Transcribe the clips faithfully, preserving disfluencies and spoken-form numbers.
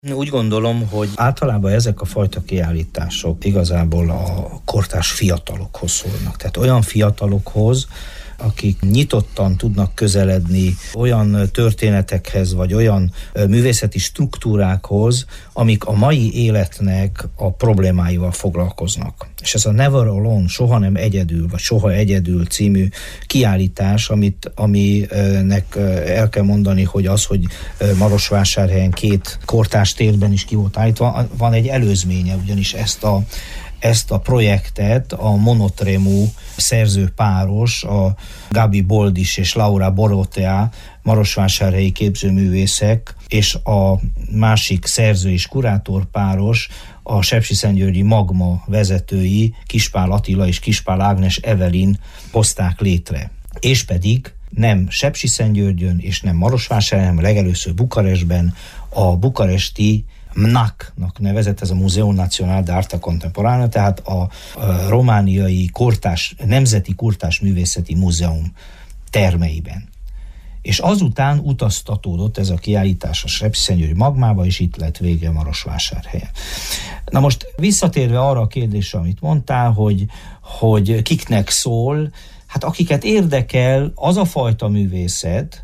Úgy gondolom, hogy általában ezek a fajta kiállítások igazából a kortárs fiatalokhoz szólnak. Tehát olyan fiatalokhoz, akik nyitottan tudnak közeledni olyan történetekhez, vagy olyan művészeti struktúrákhoz, amik a mai életnek a problémáival foglalkoznak. És ez a Never Alone, soha nem egyedül, vagy soha egyedül című kiállítás, amit, aminek el kell mondani, hogy az, hogy Marosvásárhelyen két kortárs térben is ki volt állítva, van egy előzménye, ugyanis ezt a Ezt a projektet a Monotremú szerzőpáros, a Gabi Boldis és Laura Borotea, marosvásárhelyi képzőművészek, és a másik szerző és kurátorpáros, a sepsiszentgyörgyi Magma vezetői, Kispál Attila és Kispál Ágnes Evelin hozták létre. És pedig nem Sepsiszentgyörgyön és nem Marosvásárhelyen, hanem legelőször Bukarestben a bukaresti em en á cé-nak nevezett, ez a Muzeum Nacional de Arte Contemporánea, tehát a, a romániai kortárs, nemzeti kortárs művészeti múzeum termeiben. És azután utaztatódott ez a kiállítás a Sepsiszentgyörgyi Magmába, és itt lett vége Marosvásárhelyen. Na most visszatérve arra a kérdésre, amit mondtál, hogy, hogy kiknek szól, hát akiket érdekel az a fajta művészet,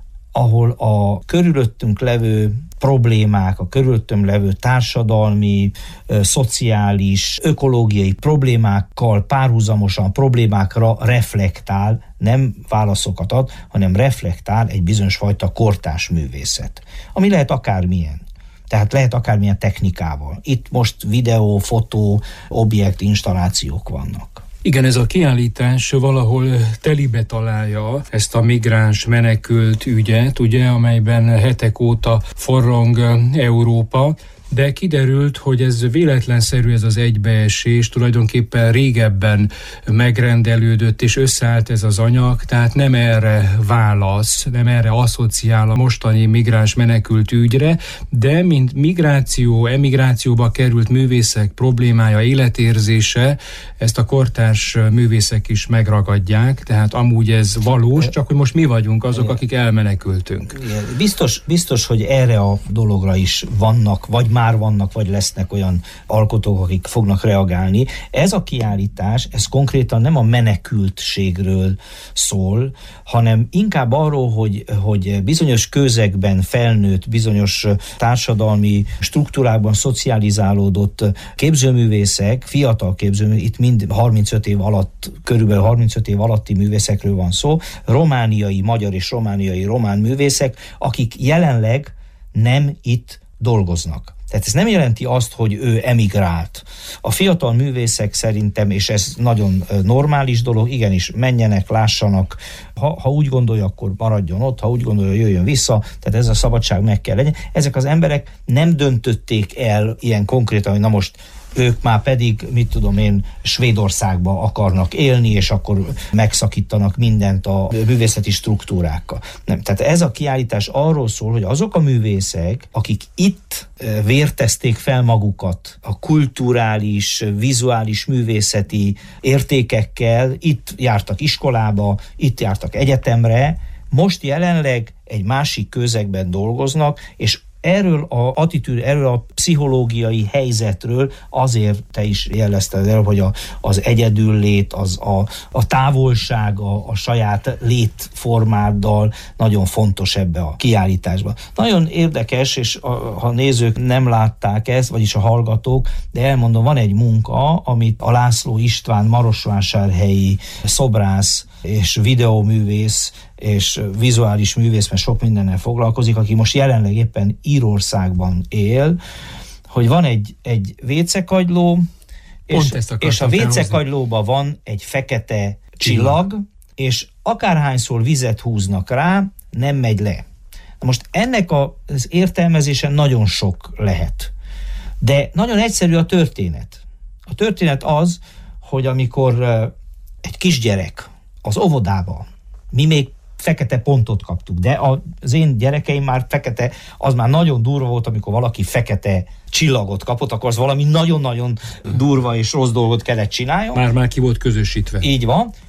ahol a körülöttünk levő problémák, a körülöttünk levő társadalmi, szociális, ökológiai problémákkal párhuzamosan problémákra reflektál, nem válaszokat ad, hanem reflektál egy bizonyos fajta kortárs művészet, ami lehet akármilyen. Tehát lehet akármilyen technikával. Itt most videó, fotó, objekt, installációk vannak. Igen, ez a kiállítás valahol telibe találja ezt a migráns menekült ügyet, ugye, amelyben hetek óta forrong Európa, de kiderült, hogy ez véletlenszerű, ez az egybeesés, tulajdonképpen régebben megrendelődött és összeállt ez az anyag, tehát nem erre válasz, nem erre asszociál a mostani migráns menekült ügyre, de mint migráció, emigrációba került művészek problémája, életérzése, ezt a kortárs művészek is megragadják, tehát amúgy ez valós, csak hogy most mi vagyunk azok, akik elmenekültünk. Biztos, biztos, hogy erre a dologra is vannak, vagy már vannak, vagy lesznek olyan alkotók, akik fognak reagálni. Ez a kiállítás, ez konkrétan nem a menekültségről szól, hanem inkább arról, hogy, hogy bizonyos közegben felnőtt, bizonyos társadalmi struktúrákban szocializálódott képzőművészek, fiatal képzőművészek, itt mind harmincöt év alatt, körülbelül harmincöt év alatti művészekről van szó, romániai, magyar és romániai román művészek, akik jelenleg nem itt dolgoznak. Tehát ez nem jelenti azt, hogy ő emigrált. A fiatal művészek szerintem, és ez nagyon normális dolog, igenis menjenek, lássanak, ha, ha úgy gondolja, akkor maradjon ott, ha úgy gondolja, jöjjön vissza, tehát ez a szabadság meg kell legyen. Ezek az emberek nem döntötték el ilyen konkrétan, hogy na most ők már pedig, mit tudom én, Svédországba akarnak élni, és akkor megszakítanak mindent a művészeti struktúrákkal. Nem. Tehát ez a kiállítás arról szól, hogy azok a művészek, akik itt vértezték fel magukat a kulturális, vizuális művészeti értékekkel, itt jártak iskolába, itt jártak egyetemre, most jelenleg egy másik közegben dolgoznak, és erről a attitűd, erről a pszichológiai helyzetről azért te is jelezted el, hogy a, az egyedüllét, az a, a távolság a, a saját létformáddal nagyon fontos ebbe a kiállításban. Nagyon érdekes, és a, ha nézők nem látták ezt, vagyis a hallgatók, de elmondom, van egy munka, amit a László István marosvásárhelyi szobrász és videóművész és vizuális művész, mert sok mindennel foglalkozik, aki most jelenleg éppen Írországban él, hogy van egy, egy vécekagyló, és, és a vécekagylóban van egy fekete csillag, és akárhányszor vizet húznak rá, nem megy le. Na most ennek az értelmezése nagyon sok lehet. De nagyon egyszerű a történet. A történet az, hogy amikor egy kisgyerek az óvodába, mi még fekete pontot kaptuk, de az én gyerekeim már fekete, az már nagyon durva volt, amikor valaki fekete csillagot kapott, akkor az valami nagyon-nagyon durva és rossz dolgot kellett csináljon. Már-már ki volt közösítve. Így van.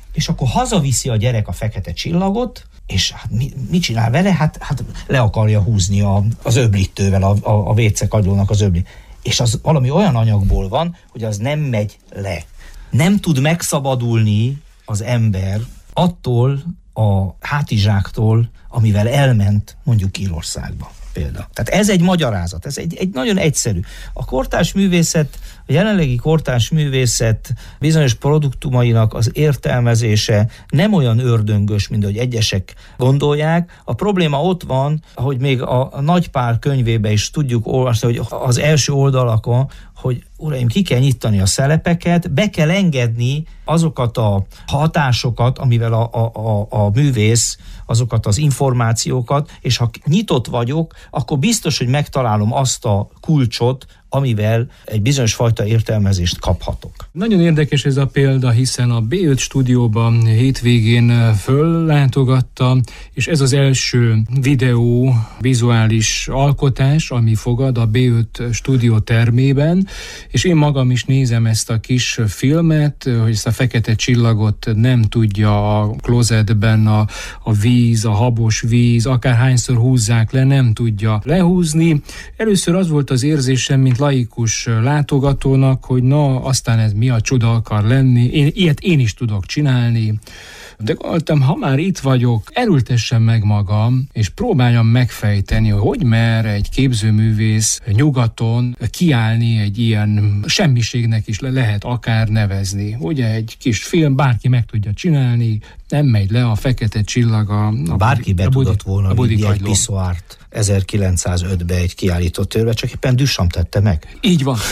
és akkor hazaviszi a gyerek a fekete csillagot, és hát mi, mit csinál vele? Hát, hát le akarja húzni a, az öblítővel, a, a, a vécekagylónak az öblít. És az valami olyan anyagból van, hogy az nem megy le. Nem tud megszabadulni az ember attól a hátizsáktól, amivel elment mondjuk Írországba például. Tehát ez egy magyarázat, ez egy, egy nagyon egyszerű. A kortárs művészet, a jelenlegi kortárs művészet bizonyos produktumainak az értelmezése nem olyan ördöngös, mint ahogy egyesek gondolják. A probléma ott van, ahogy még a, a Nagy Pál könyvébe is tudjuk olvasni, hogy az első oldalakon, hogy uraim, ki kell nyitani a szelepeket, be kell engedni azokat a hatásokat, amivel a, a, a, a művész, azokat az információkat, és ha nyitott vagyok, akkor biztos, hogy megtalálom azt a kulcsot, amivel egy bizonyos fajta értelmezést kaphatok. Nagyon érdekes ez a példa, hiszen a bé öt stúdióban hétvégén föllátogattam, és ez az első videó, vizuális alkotás, ami fogad a bé öt stúdió termében, és én magam is nézem ezt a kis filmet, hogy ezt a fekete csillagot nem tudja a klozetben a, a víz, a habos víz, akárhányszor húzzák le, nem tudja lehúzni. Először az volt az érzésem, mint laikus látogatónak, hogy na, aztán ez mi a csoda akar lenni, én, ilyet én is tudok csinálni. De gondoltam, ha már itt vagyok, erőltessem meg magam, és próbáljam megfejteni, hogy hogy mer egy képzőművész nyugaton kiállni egy ilyen semmiségnek is le lehet akár nevezni. Ugye egy kis film, bárki meg tudja csinálni, nem megy le a fekete csillag a, a Bárki be tudott volna vinni egy kagylón. piszoárt ezerkilencszázötben egy kiállított térbe, csak éppen Duchamp tette meg. Így van.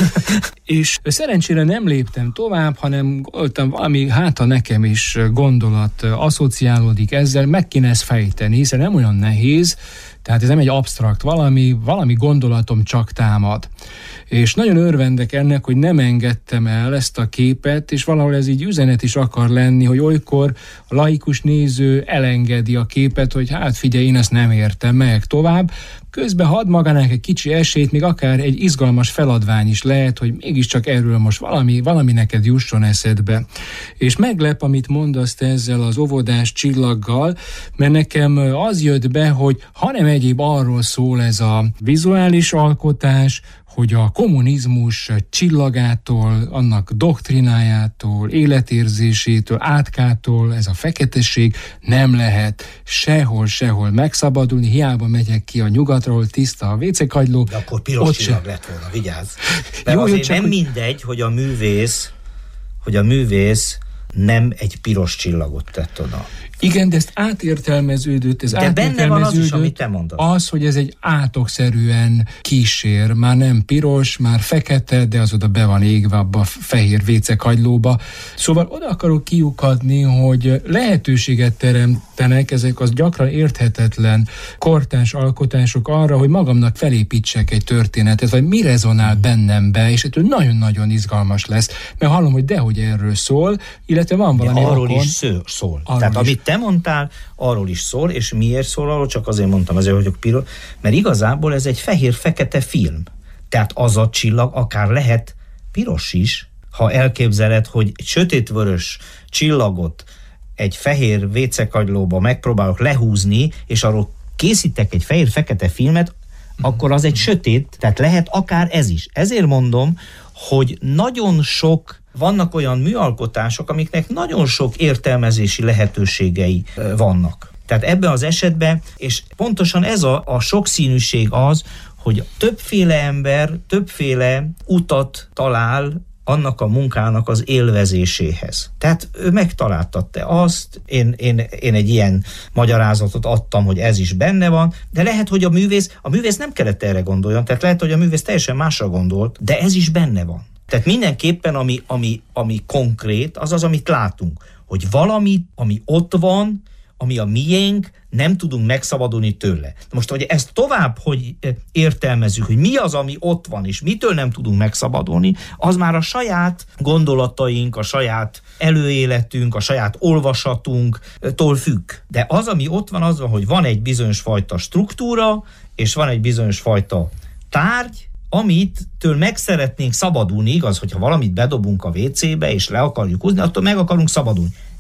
És szerencsére nem léptem tovább, hanem gondoltam, valami háta nekem is gondolat asszociálódik ezzel, meg kéne ezt fejteni, hiszen nem olyan nehéz, tehát ez nem egy absztrakt valami, valami gondolatom csak támad. És nagyon örvendek ennek, hogy nem engedtem el ezt a képet, és valahol ez így üzenet is akar lenni, hogy olykor a laikus néző elengedi a képet, hogy hát figyelj, én ezt nem értem meg tovább, közben hadd magának egy kicsi esélyt, még akár egy izgalmas feladvány is lehet, hogy mégiscsak erről most valami, valami neked jusson eszedbe. És meglep, amit mondasz te ezzel az óvodás csillaggal, mert nekem az jött be, hogy hanem egyéb arról szól ez a vizuális alkotás, hogy a kommunizmus csillagától, annak doktrinájától, életérzésétől, átkától, ez a feketesség nem lehet sehol, sehol megszabadulni, hiába megyek ki a nyugatra, ahol tiszta a vécekagyló. De akkor piros csillag lett volna, vigyázz. De jó, azért nem hogy... mindegy, hogy a művész, hogy a művész nem egy piros csillagot tett oda. Igen, de ezt átértelmeződött, ez de benne van az is, amit te mondasz. Az, hogy ez egy átokszerűen kísér, már nem piros, már fekete, de az oda be van égve abba a fehér vécekagylóba. Szóval oda akarok kiukadni, hogy lehetőséget teremtenek ezek az gyakran érthetetlen kortárs alkotások arra, hogy magamnak felépítsek egy történetet, vagy mi rezonál bennem be, és ettől nagyon-nagyon izgalmas lesz, mert hallom, hogy dehogy erről szól, illetve van valami arról okon, is szól. Arról Tehát is. amit te mondtál, arról is szól, és miért szól arról, csak azért mondtam, azért vagyok piros, mert igazából ez egy fehér-fekete film. Tehát az a csillag akár lehet piros is, ha elképzeled, hogy egy sötétvörös csillagot egy fehér vécekagylóba megpróbálok lehúzni, és arról készítek egy fehér-fekete filmet, akkor az egy sötét, tehát lehet akár ez is. Ezért mondom, hogy nagyon sok, vannak olyan műalkotások, amiknek nagyon sok értelmezési lehetőségei vannak. Tehát ebben az esetben, és pontosan ez a, a sokszínűség az, hogy többféle ember többféle utat talál annak a munkának az élvezéséhez. Tehát ő megtalálta te azt, én, én, én egy ilyen magyarázatot adtam, hogy ez is benne van, de lehet, hogy a művész, a művész nem kellett erre gondoljon, tehát lehet, hogy a művész teljesen másra gondolt, de ez is benne van. Tehát mindenképpen, ami, ami, ami konkrét, az az, amit látunk, hogy valami, ami ott van, ami a miénk, nem tudunk megszabadulni tőle. Most, hogy ezt tovább, hogy értelmezzük, hogy mi az, ami ott van, és mitől nem tudunk megszabadulni, az már a saját gondolataink, a saját előéletünk, a saját olvasatunktól függ. De az, ami ott van, az van, hogy van egy bizonyos fajta struktúra, és van egy bizonyos fajta tárgy, amitől meg szeretnénk szabadulni, igaz, hogyha valamit bedobunk a vécébe, és le akarjuk húzni, attól meg akarunk szabadulni.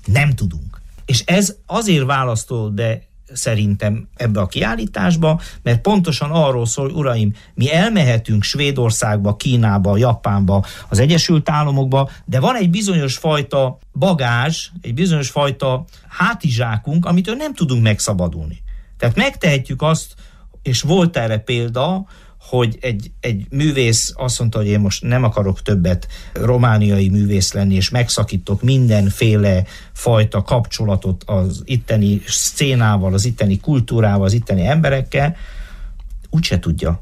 Nem tudunk. És ez azért választol be szerintem ebbe a kiállításba, mert pontosan arról szól, uraim, mi elmehetünk Svédországba, Kínába, Japánba, az Egyesült Államokba, de van egy bizonyos fajta bagázs, egy bizonyos fajta hátizsákunk, amitől nem tudunk megszabadulni. Tehát megtehetjük azt, és volt erre példa, hogy egy, egy művész azt mondta, hogy én most nem akarok többet romániai művész lenni, és megszakítok mindenféle fajta kapcsolatot az itteni szcénával, az itteni kultúrával, az itteni emberekkel, úgyse tudja.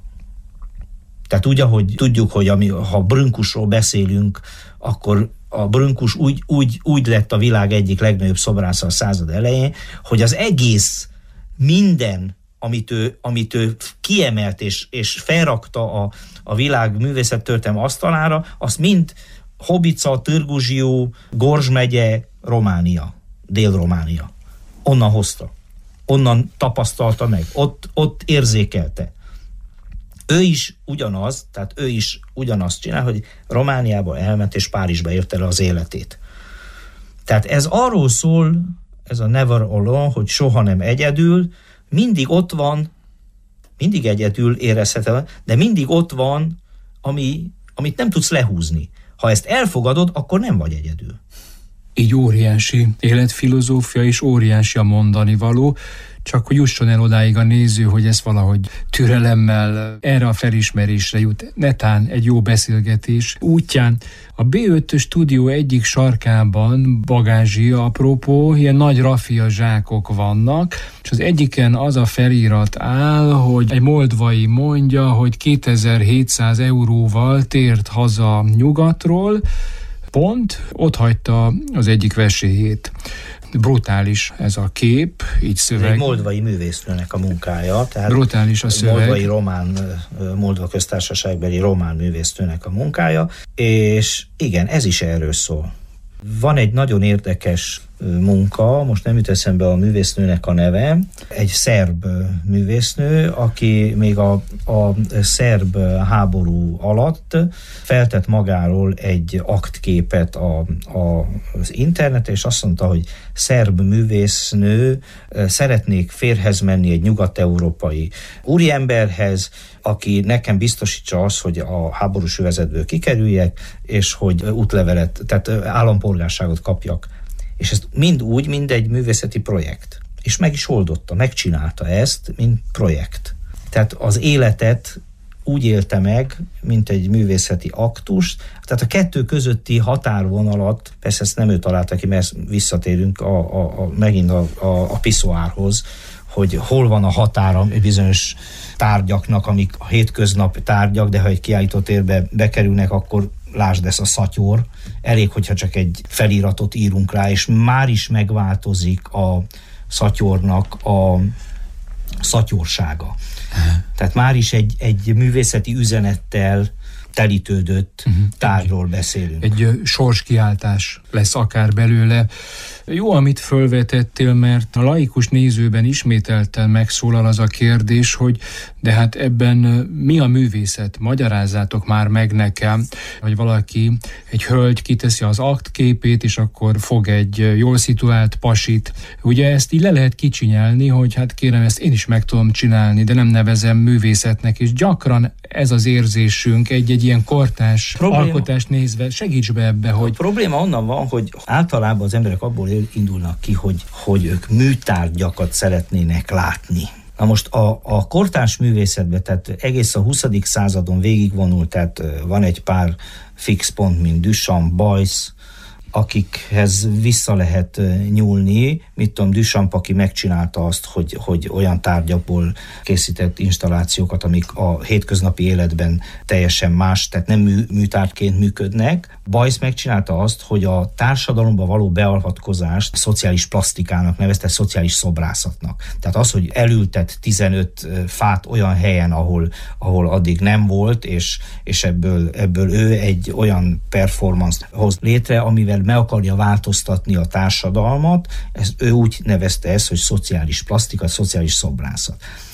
Tehát úgy, ahogy tudjuk, hogy ami, ha Brünkusról beszélünk, akkor a Brünkus úgy, úgy, úgy lett a világ egyik legnagyobb szobrásza a század elején, hogy az egész minden amit ő, amit ő kiemelt és, és felrakta a, a világ művészettörténelem asztalára, azt mind Hobica, Târgu-Jiu, Gorj megye, Románia, Dél-Románia. Onnan hozta. Onnan tapasztalta meg. Ott, ott érzékelte. Ő is ugyanaz, tehát ő is ugyanazt csinál, hogy Romániába elment és Párizsba érte le az életét. Tehát ez arról szól, ez a Never Alone, hogy soha nem egyedül, mindig ott van, mindig egyedül érezhetem, de mindig ott van, ami, amit nem tudsz lehúzni. Ha ezt elfogadod, akkor nem vagy egyedül. Így óriási életfilozófia és óriási a mondani való, csak hogy jusson el odáig a néző, hogy ez valahogy türelemmel erre a felismerésre jut. Netán egy jó beszélgetés útján. A bé öt stúdió egyik sarkában, Bagázsi apropó, ilyen nagy raffia zsákok vannak, és az egyiken az a felirat áll, hogy egy moldvai mondja, hogy kétezer-hétszáz euróval tért haza nyugatról, pont, ott hagyta az egyik vesélyét. Brutális ez a kép, így szöveg. Egy moldvai művésznőnek a munkája. Tehát brutális a szöveg. Moldvai román, Moldva köztársaságbeli román művésznőnek a munkája, és igen, ez is erről szól. Van egy nagyon érdekes munka, most nem jut eszembe a művésznőnek a neve, egy szerb művésznő, aki még a, a szerb háború alatt feltett magáról egy aktképet a, a, az internetre, és azt mondta, hogy szerb művésznő, szeretnék férhez menni egy nyugat-európai úriemberhez, aki nekem biztosítsa azt, hogy a háborús övezetből kikerüljek, és hogy útlevelet, tehát állampolgárságot kapjak. És ez mind úgy, mind egy művészeti projekt. És meg is oldotta, megcsinálta ezt, mint projekt. Tehát az életet úgy élte meg, mint egy művészeti aktust. Tehát a kettő közötti határvonalat, persze ezt nem ő találta ki, mert visszatérünk a, a, a, megint a, a, a piszoárhoz, hogy hol van a határa bizonyos tárgyaknak, amik a hétköznap tárgyak, de ha egy kiállítótérbe bekerülnek, akkor lásd ezt a szatyor. Elég, hogyha csak egy feliratot írunk rá, és már is megváltozik a szatyornak a szatyorsága. Tehát már is egy, egy művészeti üzenettel telítődött uh-huh. tárgyról beszélünk. Egy sorskiáltás lesz akár belőle. Jó, amit fölvetettél, mert a laikus nézőben ismételten megszólal az a kérdés, hogy de hát ebben mi a művészet? Magyarázzátok már meg nekem, hogy valaki, egy hölgy kiteszi az aktképét, és akkor fog egy jól szituált pasit. Ugye ezt így le lehet kicsinyelni, hogy hát kérem, ezt én is meg tudom csinálni, de nem nevezem művészetnek, és gyakran ez az érzésünk egy-egy ilyen kortás probléma, alkotást nézve. Segíts be ebbe, hogy... A probléma onnan van, hogy általában az emberek abból indulnak ki, hogy, hogy ők műtárgyakat szeretnének látni. Na most a, a kortárs művészetben, tehát egész a huszadik századon végigvonult, tehát van egy pár fix pont, mint Duchamp, Beuys, akikhez vissza lehet nyúlni. Mit tudom, Duchamp, aki megcsinálta azt, hogy, hogy olyan tárgyakból készített installációkat, amik a hétköznapi életben teljesen más, tehát nem mű, műtárgyként működnek. Beuys megcsinálta azt, hogy a társadalomba való beavatkozást szociális plastikának nevezte, szociális szobrászatnak. Tehát az, hogy elültet tizenöt fát olyan helyen, ahol, ahol addig nem volt, és, és ebből, ebből ő egy olyan performance-t hoz létre, amivel meg akarja változtatni a társadalmat, ez, ő úgy nevezte ezt, hogy szociális plastika, szociális szobrászat.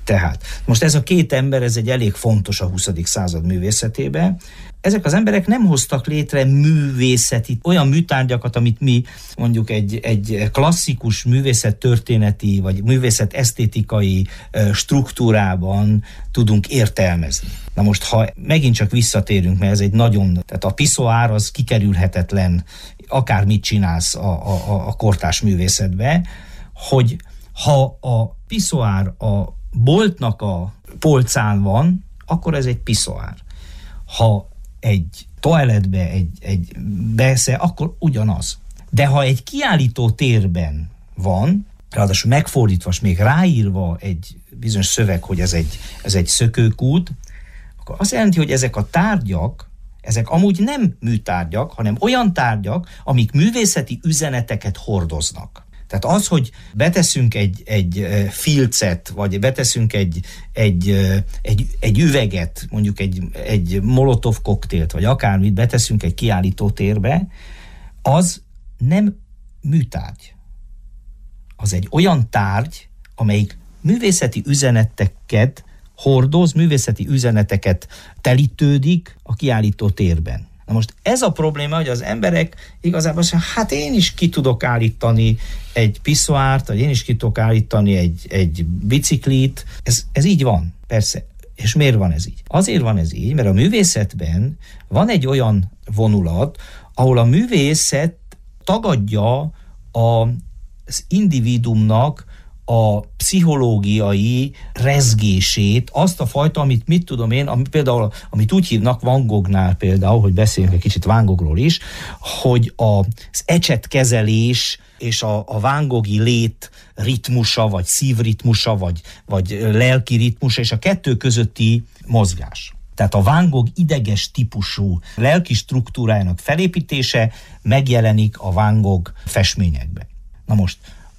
Tehát most ez a két ember, ez egy elég fontos a huszadik század művészetében. Ezek az emberek nem hoztak létre művészeti, olyan műtárgyakat, amit mi mondjuk egy, egy klasszikus művészettörténeti vagy művészet-esztétikai struktúrában tudunk értelmezni. Na most, ha megint csak visszatérünk, mert ez egy nagyon, tehát a piszoár az kikerülhetetlen, akármit csinálsz a, a, a kortárs művészetbe, hogy ha a piszoár a boltnak a polcán van, akkor ez egy piszoár. Ha egy toalettbe, egy, egy besze, akkor ugyanaz. De ha egy kiállító térben van, ráadásul megfordítva, és még ráírva egy bizonyos szöveg, hogy ez egy, ez egy szökőkút, akkor azt jelenti, hogy ezek a tárgyak, ezek amúgy nem műtárgyak, hanem olyan tárgyak, amik művészeti üzeneteket hordoznak. Tehát az, hogy beteszünk egy, egy filcet, vagy beteszünk egy, egy, egy, egy üveget, mondjuk egy, egy molotov koktélt, vagy akármit beteszünk egy kiállító térbe, az nem műtárgy. Az egy olyan tárgy, amelyik művészeti üzeneteket hordoz, művészeti üzeneteket telítődik a kiállító térben. Na most ez a probléma, hogy az emberek igazából azt mondják, hát én is ki tudok állítani egy piszoárt, vagy én is ki tudok állítani egy, egy biciklit. Ez, ez így van, persze. És miért van ez így? Azért van ez így, mert a művészetben van egy olyan vonulat, ahol a művészet tagadja a, az individuumnak a pszichológiai rezgését, azt a fajta, amit mit tudom én, amit például, amit úgy hívnak Van Gognál például, hogy beszéljünk egy kicsit Van Gogról is, hogy az ecsetkezelés és a, a Van Goghi lét ritmusa, vagy szívritmusa, vagy, vagy lelki ritmusa, és a kettő közötti mozgás. Tehát a Van Gogh ideges típusú lelki struktúrájának felépítése megjelenik a Van Gogh festményekben. Na most,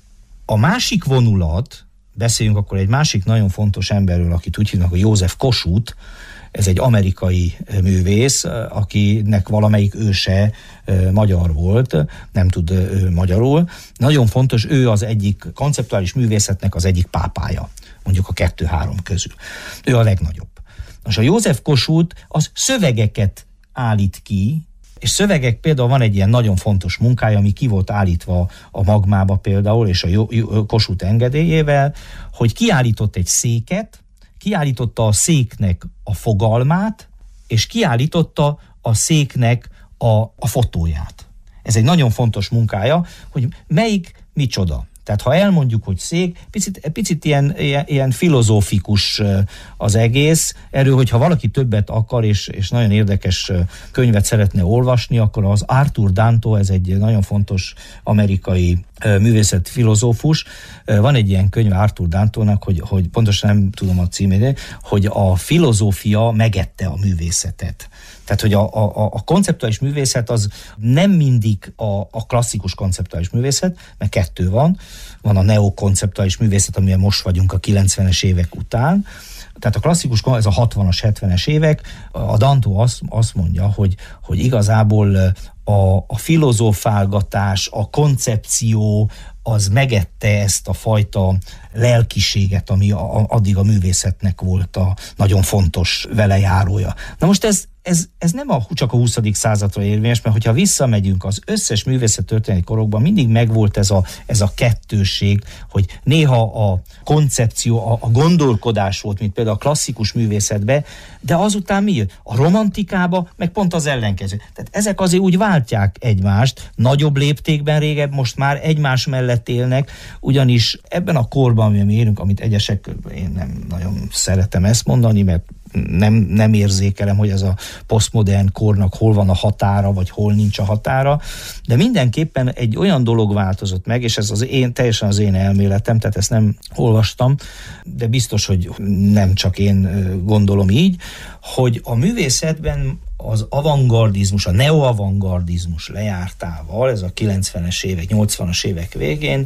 a másik vonulat, beszéljünk akkor egy másik nagyon fontos emberről, akit úgy hívnak, a József Kossuth, ez egy amerikai művész, akinek valamelyik őse magyar volt, nem tud magyarul. Nagyon fontos, ő az egyik konceptuális művészetnek az egyik pápája, mondjuk a kettő-három közül. Ő a legnagyobb. Most a József Kossuth az szövegeket állít ki, és szövegek, például van egy ilyen nagyon fontos munkája, ami ki volt állítva a Magmába például, és a Kossuth engedélyével, hogy kiállított egy széket, kiállította a széknek a fogalmát, és kiállította a széknek a, a fotóját. Ez egy nagyon fontos munkája, hogy melyik micsoda. Tehát ha elmondjuk, hogy szék, picit, picit ilyen, ilyen, ilyen filozófikus az egész. Erről, hogyha valaki többet akar, és, és nagyon érdekes könyvet szeretne olvasni, akkor az Arthur Danto, ez egy nagyon fontos amerikai művészet filozófus. Van egy ilyen könyv Arthur Dantónak, hogy, hogy pontosan nem tudom a címét, hogy a filozófia megette a művészetet. Tehát, hogy a, a, a konceptuális művészet az nem mindig a, a klasszikus konceptuális művészet, mert kettő van. Van a neokonceptuális művészet, amilyen most vagyunk a kilencvenes évek után. Tehát a klasszikus, ez a hatvanas, hetvenes évek. A Danto azt, azt mondja, hogy, hogy igazából a, a filozófálgatás, a koncepció, az megette ezt a fajta lelkiséget, ami a, a, addig a művészetnek volt a nagyon fontos velejárója. Na most ez, ez, ez nem a, csak a huszadik századra érvényes, mert hogyha visszamegyünk az összes művészettörténeti korokban, mindig megvolt ez a, ez a kettőség, hogy néha a koncepció, a, a gondolkodás volt, mint például a klasszikus művészetben, de azután mi jött? A romantikába, meg pont az ellenkező. Tehát ezek azért úgy váltják egymást, nagyobb léptékben régebb, most már egymás mellett élnek, ugyanis ebben a korban, amiben mi élünk, amit egyesek, én nem nagyon szeretem ezt mondani, mert nem, nem érzékelem, hogy ez a posztmodern kornak hol van a határa, vagy hol nincs a határa, de mindenképpen egy olyan dolog változott meg, és ez az én, teljesen az én elméletem, tehát ezt nem olvastam, de biztos, hogy nem csak én gondolom így, hogy a művészetben az avantgardizmus, a neoavantgardizmus lejártával, ez a kilencvenes évek, nyolcvanas évek végén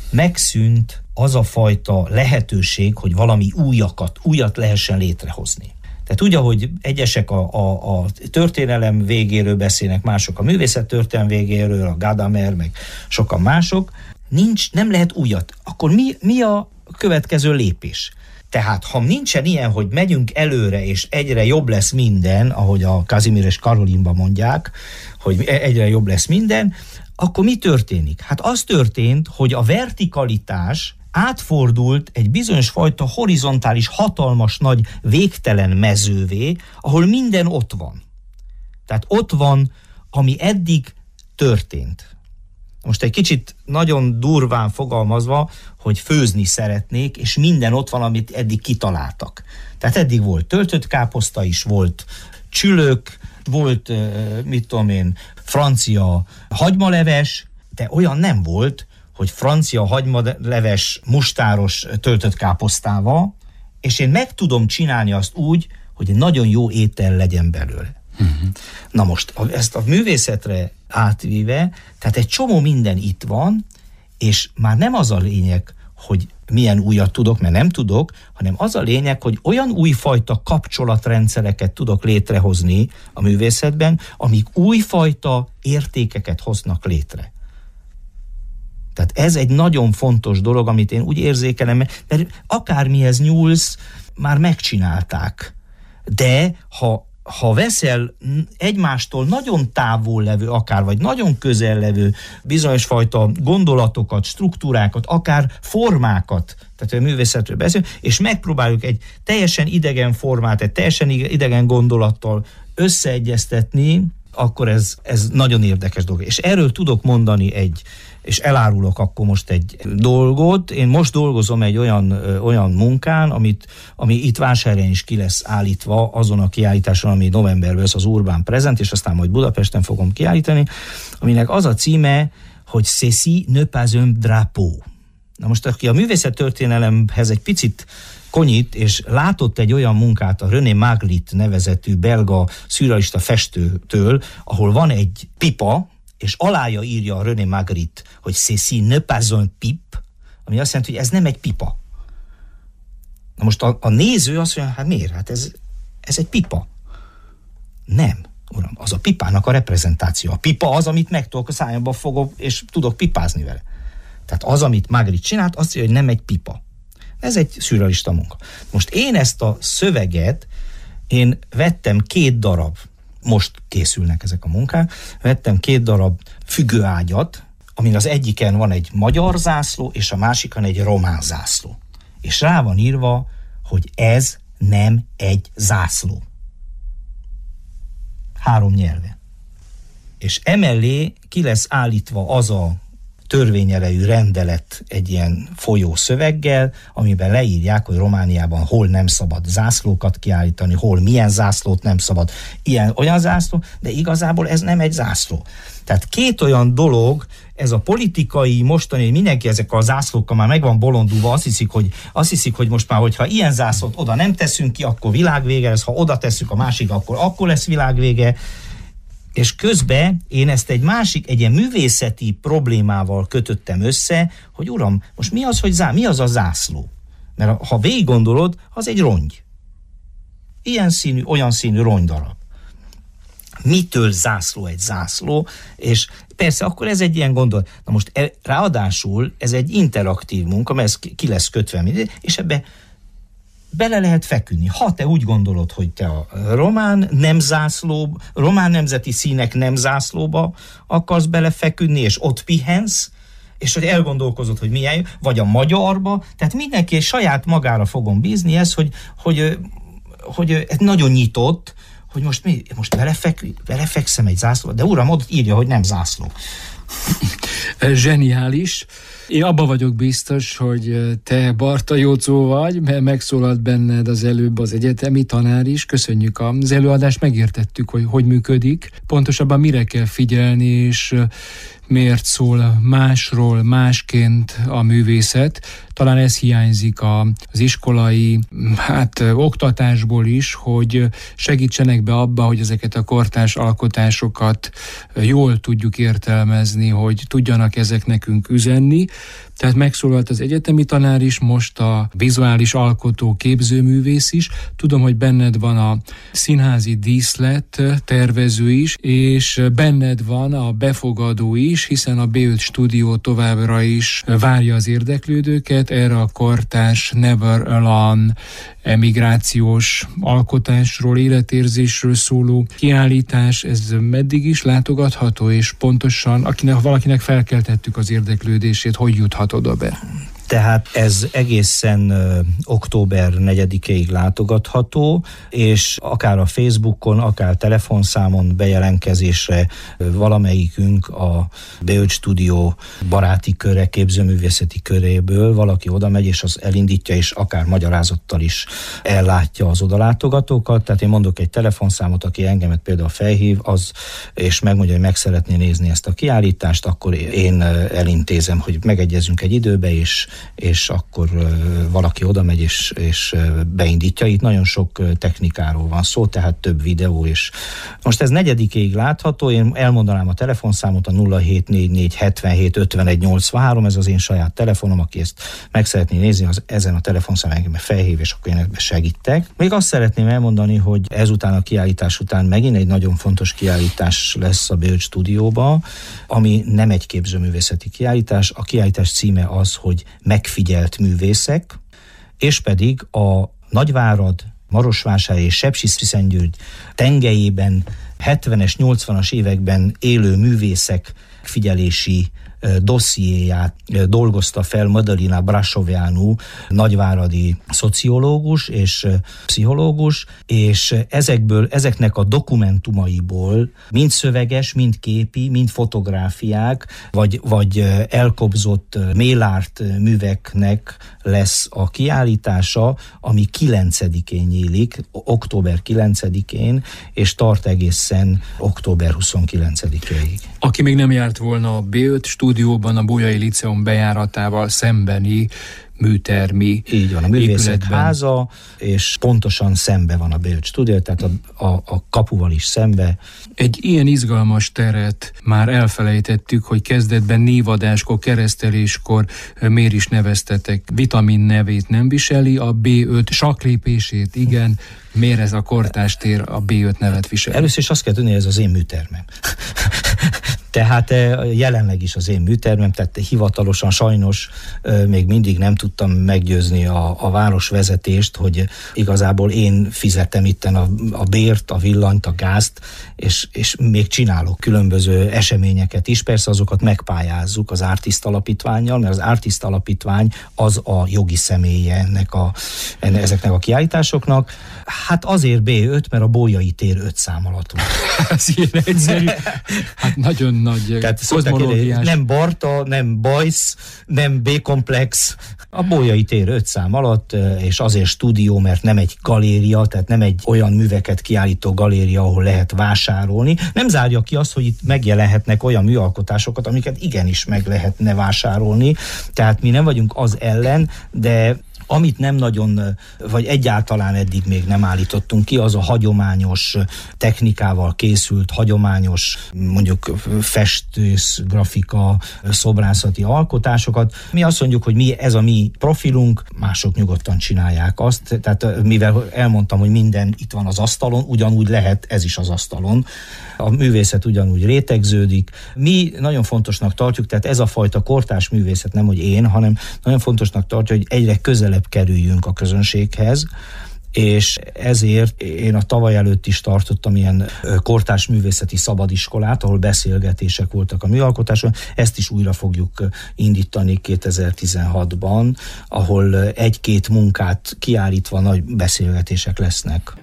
megszűnt az a fajta lehetőség, hogy valami újakat, újat lehessen létrehozni. Tehát úgy, ahogy egyesek a, a, a történelem végéről beszélnek, mások a művészet történelem végéről, a Gadamer, meg sokan mások, nincs, nem lehet újat. Akkor mi, mi a következő lépés? Tehát, ha nincsen ilyen, hogy megyünk előre, és egyre jobb lesz minden, ahogy a Kazimír és Karolinban mondják, hogy egyre jobb lesz minden, akkor mi történik? Hát az történt, hogy a vertikalitás átfordult egy bizonyos fajta horizontális, hatalmas, nagy, végtelen mezővé, ahol minden ott van. Tehát ott van, ami eddig történt. Most egy kicsit nagyon durván fogalmazva, hogy főzni szeretnék, és minden ott van, amit eddig kitaláltak. Tehát eddig volt töltött káposzta is, volt csülök, volt, mit tudom én, francia hagymaleves, de olyan nem volt, hogy francia hagymaleves mustáros töltött káposztával, és én meg tudom csinálni azt úgy, hogy egy nagyon jó étel legyen belőle. Uh-huh. Na most ezt a művészetre átvíve, tehát egy csomó minden itt van, és már nem az a lényeg, hogy milyen újat tudok, mert nem tudok, hanem az a lényeg, hogy olyan újfajta kapcsolatrendszereket tudok létrehozni a művészetben, amik újfajta értékeket hoznak létre. Tehát ez egy nagyon fontos dolog, amit én úgy érzékelem, mert akármihez nyúlsz, már megcsinálták. De ha ha veszel egymástól nagyon távol levő, akár vagy nagyon közel levő bizonyos fajta gondolatokat, struktúrákat, akár formákat, tehát a művészetről beszélünk, és megpróbáljuk egy teljesen idegen formát, egy teljesen idegen gondolattal összeegyeztetni, akkor ez, ez nagyon érdekes dolog. És erről tudok mondani egy, és elárulok akkor most egy dolgot. Én most dolgozom egy olyan, olyan munkán, amit, ami itt Vásárhelyen is ki lesz állítva azon a kiállításon, ami novemberben lesz, az Urban Present, és aztán majd Budapesten fogom kiállítani, aminek az a címe, hogy Ceci ne pas un drapeau. Na most, aki a művészettörténelemhez egy picit konyít, és látott egy olyan munkát a René Magritte nevezetű belga szürrealista festőtől, ahol van egy pipa, és alája írja a René Magritte, hogy ceci ne pas un pipe, ami azt jelenti, hogy ez nem egy pipa. Na most a, a néző azt mondja, hát miért? Hát ez, ez egy pipa. Nem, uram, az a pipának a reprezentáció. A pipa az, amit meg tudok a szájamba fogom, és tudok pipázni vele. Tehát az, amit Magritte csinált, azt mondja, hogy nem egy pipa. Ez egy szürrealista munka. Most én ezt a szöveget, én vettem két darab, most készülnek ezek a munkák, vettem két darab függőágyat, amin az egyiken van egy magyar zászló, és a másikon egy román zászló. És rá van írva, hogy ez nem egy zászló. Három nyelven. És emellé ki lesz állítva az a törvényerejű rendelet egy ilyen folyó szöveggel, amiben leírják, hogy Romániában hol nem szabad zászlókat kiállítani, hol milyen zászlót nem szabad, ilyen, olyan zászló, de igazából ez nem egy zászló. Tehát két olyan dolog, ez a politikai mostani, mindenki ezek a zászlókkal már meg van bolondulva, azt hiszik, hogy, azt hiszik, hogy most már, hogyha ilyen zászlót oda nem teszünk ki, akkor világvége lesz, ha oda tesszük a másik, akkor, akkor lesz világvége. És közben én ezt egy másik, egy ilyen művészeti problémával kötöttem össze, hogy uram, most mi az, hogy zá, mi az a zászló? Mert ha végig gondolod, az egy rongy. Ilyen színű, olyan színű rongydarab. Mitől zászló egy zászló? És persze, akkor ez egy ilyen gondolat. Na most e, ráadásul ez egy interaktív munka, mert ez ki lesz kötve, és ebbe bele lehet feküdni. Ha te úgy gondolod, hogy te a román nemzászló, román nemzeti színek nemzászlóba akarsz belefeküdni, és ott pihensz, és hogy elgondolkozod, hogy milyen, vagy a magyarba, tehát mindenki saját magára fogom bízni ezt, hogy, hogy, hogy ez nagyon nyitott, hogy most mi, most belefek, belefekszem egy zászlóba, de uram, ott írja, hogy nem zászló. Zseniális. Én abban vagyok biztos, hogy te Barta Józó vagy, mert megszólalt benned az előbb az egyetemi tanár is. Köszönjük az előadást, megértettük, hogy hogy működik. Pontosabban mire kell figyelni, és miért szól másról, másként a művészet. Talán ez hiányzik az iskolai hát, oktatásból is, hogy segítsenek be abba, hogy ezeket a kortárs alkotásokat jól tudjuk értelmezni, hogy tudjanak ezek nekünk üzenni. Tehát megszólalt az egyetemi tanár is, most a vizuális alkotó képzőművész is. Tudom, hogy benned van a színházi díszlet tervező is, és benned van a befogadó is, hiszen a bé öt stúdió továbbra is várja az érdeklődőket erre a kortárs Never Alone emigrációs alkotásról, életérzésről szóló kiállítás. Ez meddig is látogatható, és pontosan, akinek, valakinek felkeltettük az érdeklődését, hogy juthat oda be? Tehát ez egészen ö, október negyedikéig látogatható, és akár a Facebookon, akár telefonszámon bejelentkezésre ö, valamelyikünk a bé öt stúdió baráti köre, képzőművészeti köréből valaki oda megy, és az elindítja, és akár magyarázattal is ellátja az odalátogatókat. Tehát én mondok egy telefonszámot, aki engemet például felhív, az, és megmondja, hogy meg szeretné nézni ezt a kiállítást, akkor én elintézem, hogy megegyezünk egy időbe, és és akkor valaki oda megy és, és beindítja. Itt nagyon sok technikáról van szó, tehát több videó, és most ez negyedikéig látható. Én elmondanám a telefonszámot, a nulla hét négy négy hetvenhét ötvenegy nyolcvanhárom, ez az én saját telefonom, aki ezt meg szeretné nézni, az ezen a telefonszámon engem felhív, és akkor én ebben segítek. Még azt szeretném elmondani, hogy ezután a kiállítás után megint egy nagyon fontos kiállítás lesz a bé öt stúdióba, ami nem egy képzőművészeti kiállítás. A kiállítás címe az, hogy Megfigyelt művészek, és pedig a Nagyvárad, Marosvásár és Sepsiszentgyörgy tengelyében hetvenes, nyolcvanas években élő művészek figyelési dossziéját dolgozta fel Madalina Brașoveanu, nagyváradi szociológus és pszichológus, és ezekből, ezeknek a dokumentumaiból mind szöveges, mind képi, mind fotográfiák, vagy, vagy elkobzott mélárt műveknek lesz a kiállítása, ami kilencedikén nyílik, október kilencedikén, és tart egészen október huszonkilencedikéig. Aki még nem járt volna a bé öt stúdióban, a Bolyai Liceum bejáratával szembeni műtermi Így van, a Művészek Háza, és pontosan szembe van a bé öt stúdió, tehát a, a, a kapuval is szembe. Egy ilyen izgalmas teret már elfelejtettük, hogy kezdetben névadáskor, kereszteléskor miért is neveztetek. Vitamin nevét nem viseli, a bé öt saklépését, igen. Miért ez a kortárs tér a bé öt nevet viseli? Először is azt kell tudni, hogy ez az én műtermem. Tehát jelenleg is az én műtermem, tehát hivatalosan sajnos még mindig nem tudtam meggyőzni a, a városvezetést, hogy igazából én fizetem itten a, a bért, a villanyt, a gázt, és, és még csinálok különböző eseményeket is. Persze azokat megpályázzuk az Artist Alapítvánnyal, mert az Artist Alapítvány az a jogi személye ennek a, enne, ezeknek a kiállításoknak. Hát azért bé öt, mert a Bolyai tér öt szám alatt van. Ez ilyen egyszerű. Hát nagyon nagy kozmológiás. Nem Barta, nem Bajsz, nem B-komplex. A Bolyai tér öt szám alatt, és azért stúdió, mert nem egy galéria, tehát nem egy olyan műveket kiállító galéria, ahol lehet vásárolni. Nem zárja ki azt, hogy itt megjelenhetnek olyan műalkotásokat, amiket igenis meg lehetne vásárolni. Tehát mi nem vagyunk az ellen, de amit nem nagyon, vagy egyáltalán eddig még nem állítottunk ki, az a hagyományos technikával készült, hagyományos mondjuk festész, grafika, szobrászati alkotásokat. Mi azt mondjuk, hogy mi, ez a mi profilunk, mások nyugodtan csinálják azt, tehát mivel elmondtam, hogy minden itt van az asztalon, ugyanúgy lehet ez is az asztalon. A művészet ugyanúgy rétegződik. Mi nagyon fontosnak tartjuk, tehát ez a fajta kortárs művészet, nem hogy én, hanem nagyon fontosnak tartja, hogy egyre közelebb kerüljünk a közönséghez, és ezért én a tavaly előtt is tartottam ilyen kortárs művészeti szabadiskolát, ahol beszélgetések voltak a műalkotáson. Ezt is újra fogjuk indítani kétezer-tizenhatban, ahol egy-két munkát kiállítva nagy beszélgetések lesznek.